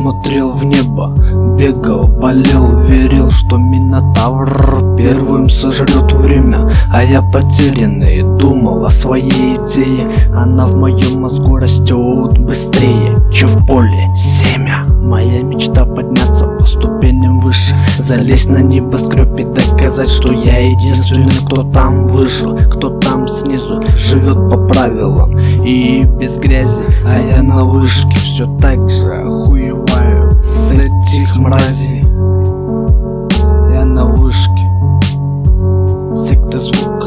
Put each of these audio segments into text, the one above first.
смотрел в небо, бегал, болел, верил, что Минотавр первым сожрет время. А я потерянный, думал о своей идее. Она в моем мозгу растет быстрее, чем в поле семя. Моя мечта подняться по ступеням выше, залезть на небоскреб и доказать, что я единственный, кто там выжил, кто там снизу живет по правилам и без грязи. А я на вышке все так же охуеваю с этих мразей. Я на вышке, секта звука.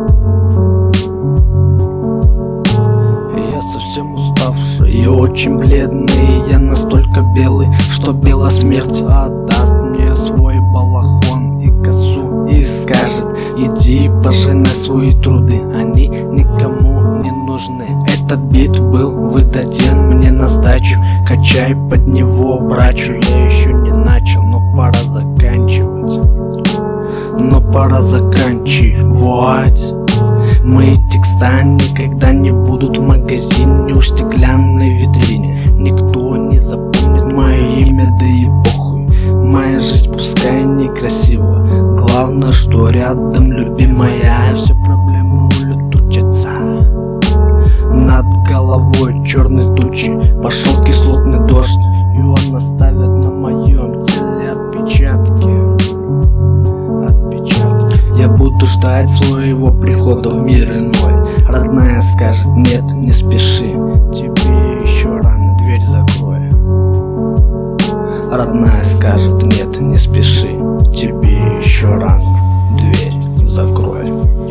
Я совсем уставший и очень бледный. Я настолько белый, что белая смерть отдаст мне свой балахон и косу и скажет: иди пожинай свои труды, они никому не нужны. Этот бит был выдаден мне на сдачу, качай под него брачу. Я еще не начал, но пора заканчивать. Мои текста никогда не будут в магазине у стеклянной витрине. Никто не запомнит мое имя, да и похуй. Моя жизнь пускай некрасива, главное, что рядом любимая. Все проблемы улетучатся. Над головой черные тучи, пошел кислотный дождь, и он оставит на моем теле отпечатки. Я буду ждать своего прихода в мир иной. Родная скажет: нет, не спеши, тебе еще рано, дверь закрой. Родная скажет: нет, не спеши, тебе еще рано, дверь закрой.